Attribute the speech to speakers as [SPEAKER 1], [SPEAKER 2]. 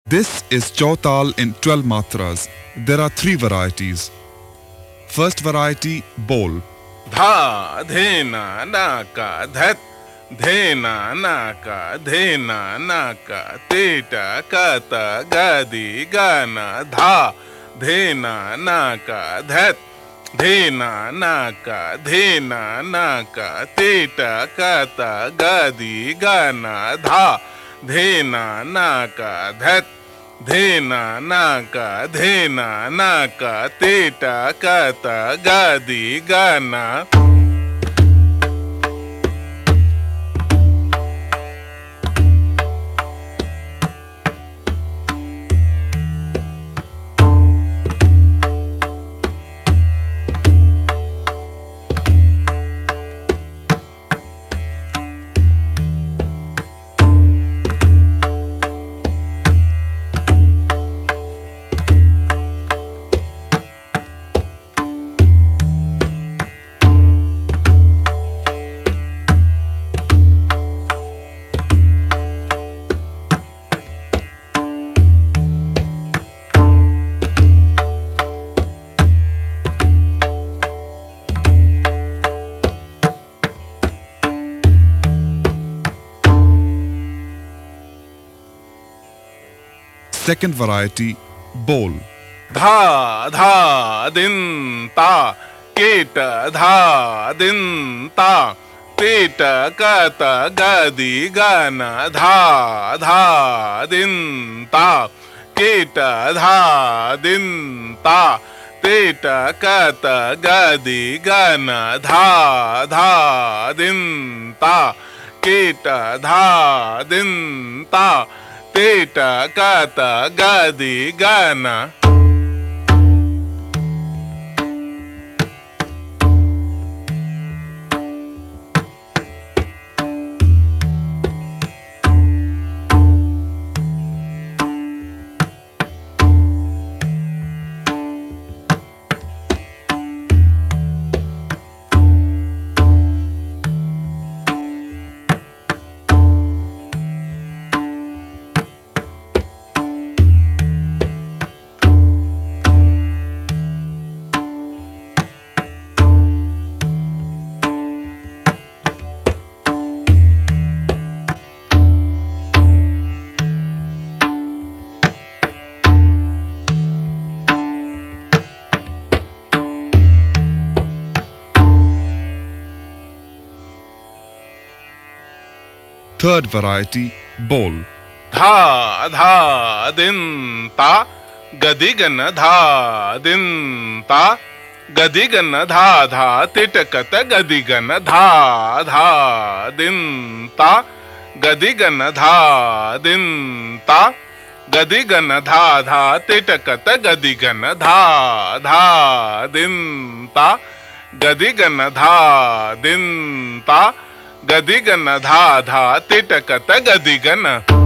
[SPEAKER 1] This is Chautal in 12 matras. There are 3 varieties. First variety, bol.
[SPEAKER 2] धा धेना नाका धत धेना नाका धेना नाका तेटा काता गादी गाना धा धेना नाका धत धेना नाका धेना नाका तेटा काता गादी गाना धा धेना नाका धत धेना नाका धेना नाका तेटा काता गादी गाना।
[SPEAKER 1] Second variety, bol.
[SPEAKER 2] धा धा दिन ता केट धा दिन ता तेट काता गादी गाना धा धा दिन ता केट धा दिन ता तेट काता गादी गाना धा धा दिन ता केट धा दिन ता तेटा काता गादी गाना।
[SPEAKER 1] Third variety, bol.
[SPEAKER 2] धा धा दिन ता गदिगन धा दिन ता गदिगन धा धा तिटकत गदिगन धा धा दिन ता गदिगन धा दिन ता गदिगन धा धा तिटकत गदिगन धा धा दिन ता गदिगन धा दिन ता गदिगन धा धा तिटकत गदिगन।